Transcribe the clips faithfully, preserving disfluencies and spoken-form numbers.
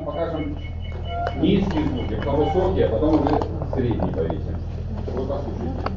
покажем низкие звуки, потом высокие, а потом уже средние повесим. Вы послушайте.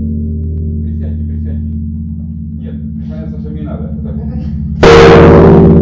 надо.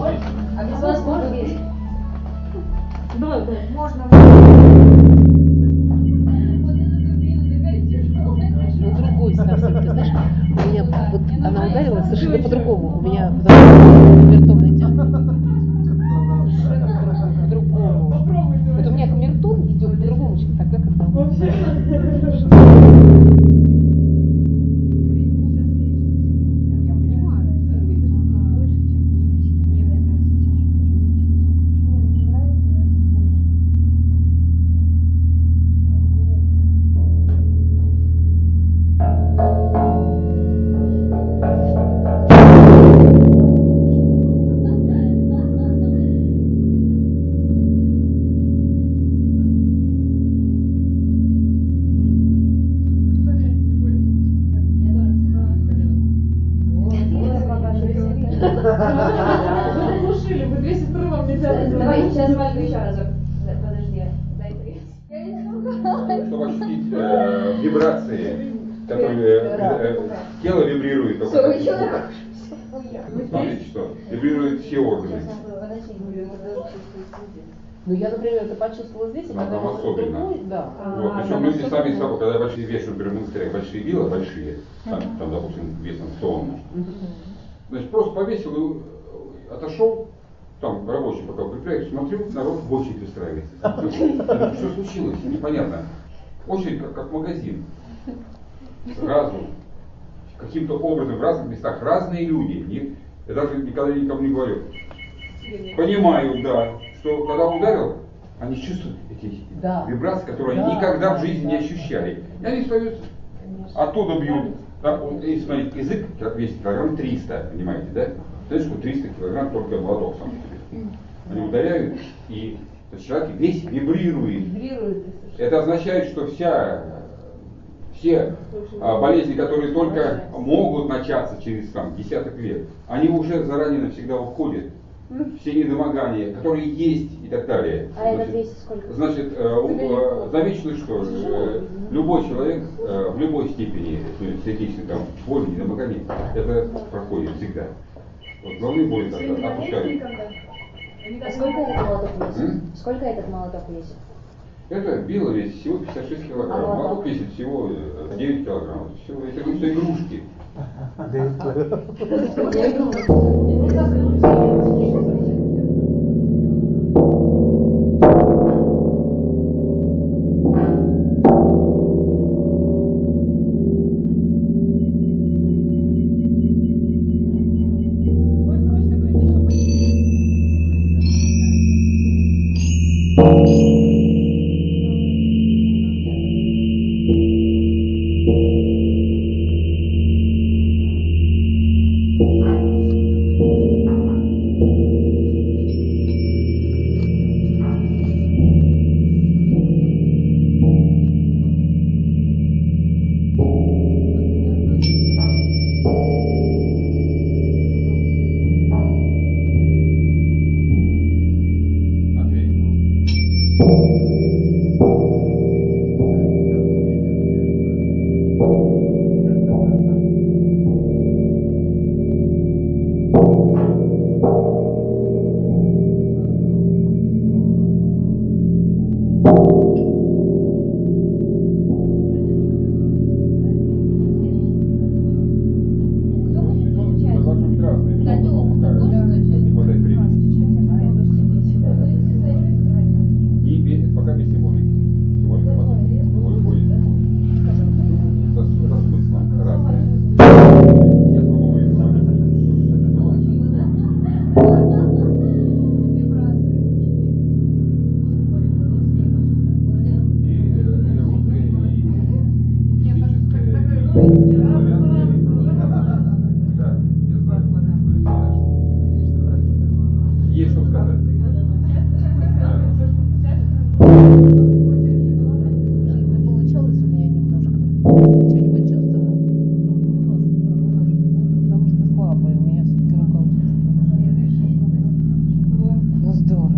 А без вас можно весь? Давай, давай. Можно. Ну, другой совсем, ты знаешь, у меня вот она ударила совершенно по-другому. У меня камертон идет по-другому. Вот у меня камертон идет по-другому, чем тогда, когда он. Вообще. Я понимаю. Заглушили, вы две сестры вам нельзя. Давай, сейчас Валька еще разок. Подожди, дай привет. Чтобы ощутить э, вибрации, которые э, э, тело вибрирует. только Все, таким еще образом. Смотрите, что вибрируют все органы. Ну, я, например, это почувствовала здесь, и Ну, когда там я особенно. другой, да. Вот, причем люди сами собой, когда большие вешают, например, в монастырях большие вилы, большие, там, там, допустим, весом сто тонн, значит, просто повесил и отошел, там рабочий пока укрепляет, смотрю, народ в очередь устраивается. Ну, что случилось? Непонятно. Очередь как, как магазин. Сразу. Каким-то образом в разных местах разные люди. Не- я даже никогда никому не говорю. Понимаю, да, что когда он ударил, они чувствуют эти Да. вибрации, которые Да, они никогда да, в жизни да. не ощущали. И они остаются. Оттуда бьют. Так, вот, если смотреть, язык весит килограмм триста, понимаете, да? Знаешь, что триста килограмм только молоток сам по себе. Они ударяют, и человек весь вибрирует. Вибрирует. Это означает, что вся, все а, болезни, которые только могут начаться через там, десяток лет, они уже заранее навсегда уходят. Все недомогания, которые есть и так далее. А Значит, это весит сколько? Значит, э, у- э, замечено, что э, любой человек э, в любой степени сердечной там, боли, недомогания, это проходит всегда. Вот головные боли так опускают. А сколько этот молоток весит? М? Сколько этот молоток весит? Это било весит всего пятьдесят шесть килограмм, А молоток весит всего э, девять килограмм. Все, это ну, что игрушки. Есть что сказать. Получалось у меня немножко. Ты что-нибудь чувствовал? Потому что слабая, у меня все-таки рука очень слабая. Ну здорово.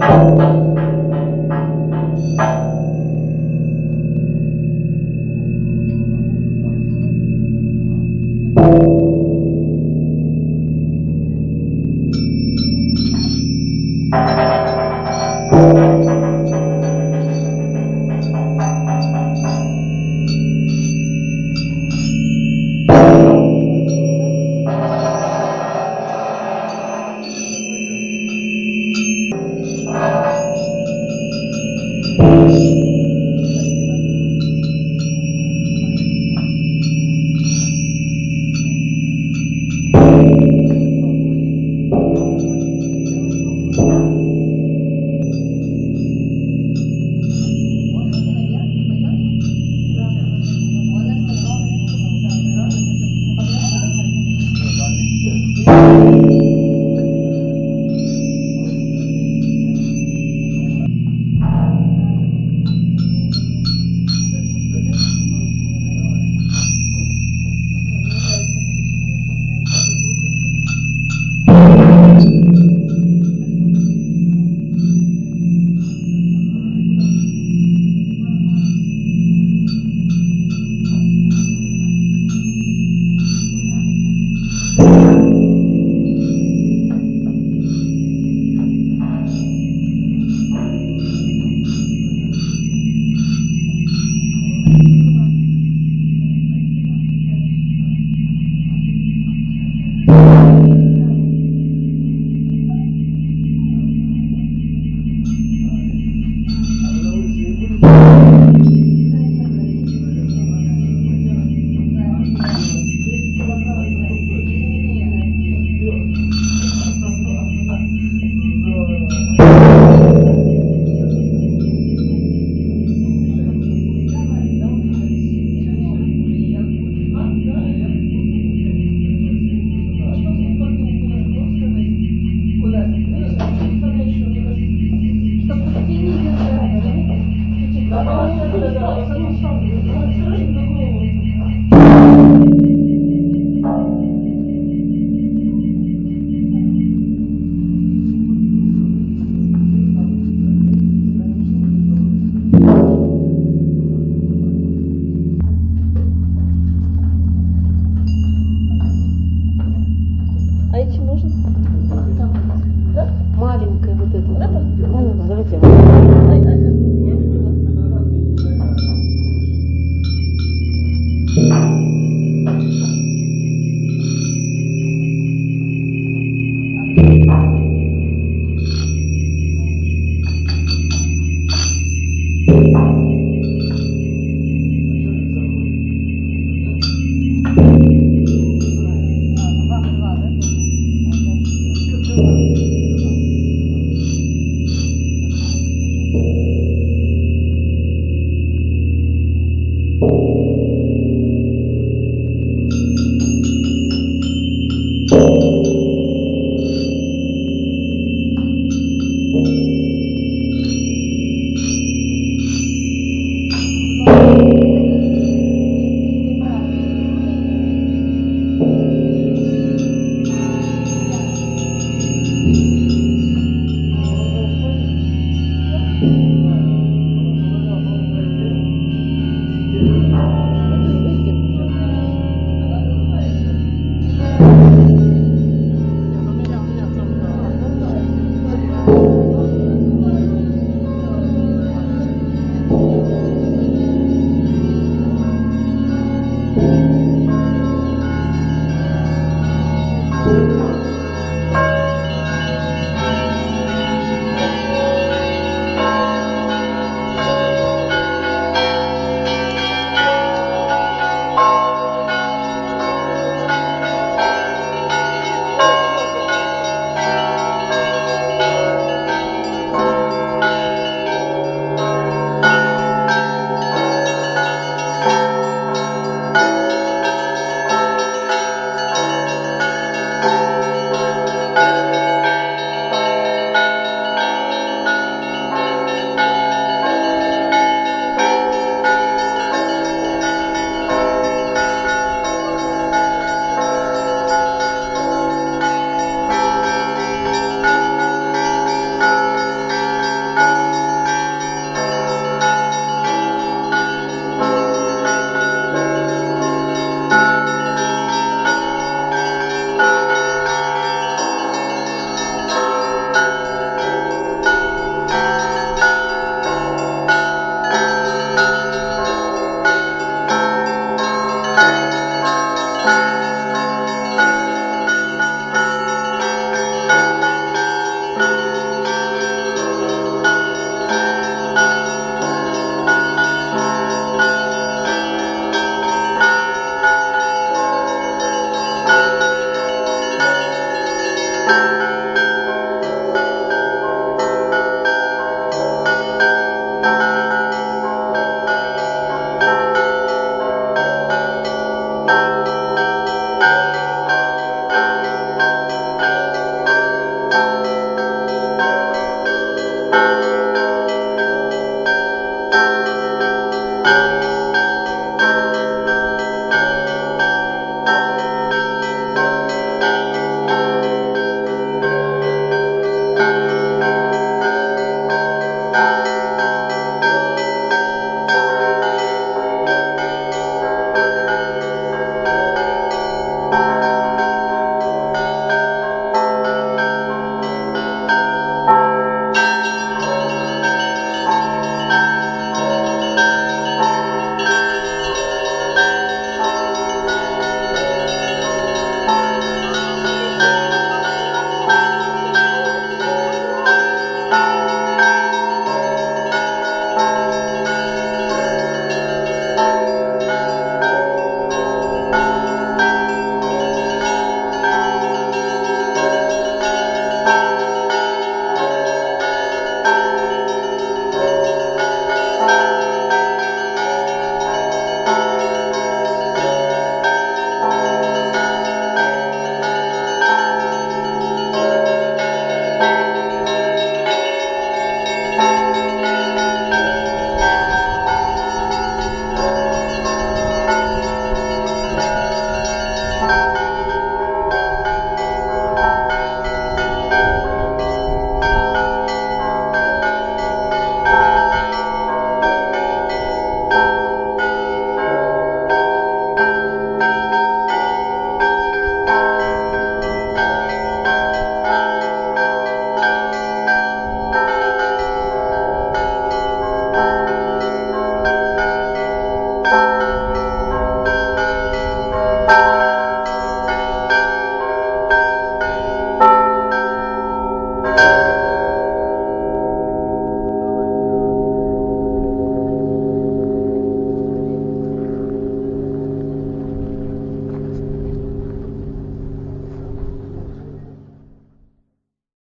Thank you.